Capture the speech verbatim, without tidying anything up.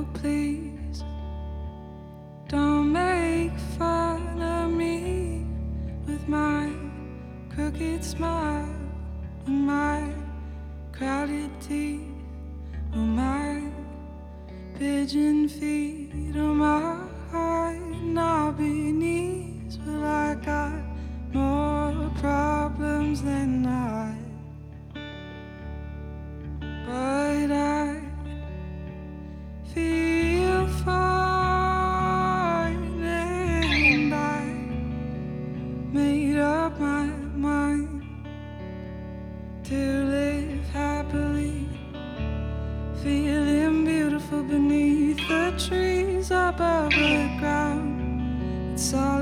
Oh, please don't make fun of me with my crooked smile and my crowded teeth, or my pigeon feet, or my knobby knees. Well, I got more problems than I, but I feel fine, and I made up my mind to live happily, feeling beautiful beneath the trees above the ground. It's all